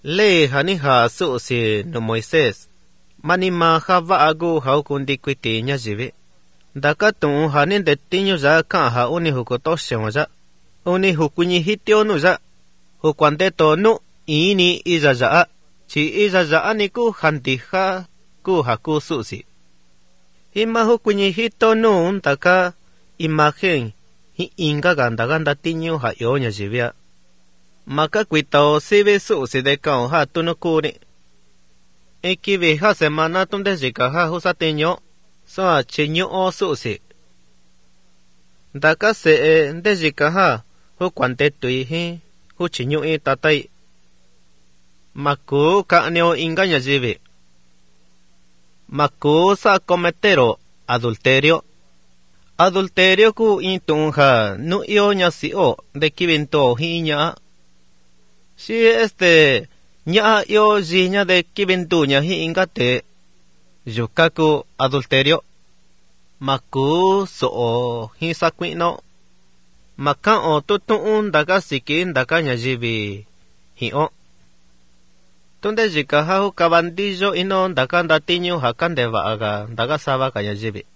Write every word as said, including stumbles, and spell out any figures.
Lê hani hà sự si no Moises. Manima hava agu hau kundi kwiti nya jivi. Daka tu hani de tinyo za ka ha uni hukoto shemaja. Uni hukunyi hitio nu za. Hukwante to nu ini iza za. Chi iza za ni ku hanti ha ku haku susi. Hima hukunyi hito nu daka imagen hi inga ganda ganda tinyo ha yo nya jivia. Maka kwito sive susi de kao ha tunukuri. Eki veja semana tunde jikaha husateño so a cheño o susi. Daka se e de jikaha hu kwante tuihi hu cheño e tatai. Maku ka neo ingaña jive. Maku sa cometero adulterio. Adulterio ku intunja nu io ña si o de kivento hi ña. Si este ña yo ziña de kiventuña hi ingate yukaku adulterio maku so hi sakwino maka o tutun daga sikin daga ñayivi hi o tunde jika ha kabandillo ino daga ndatiño hakande vaaga daga saba ka ñayivi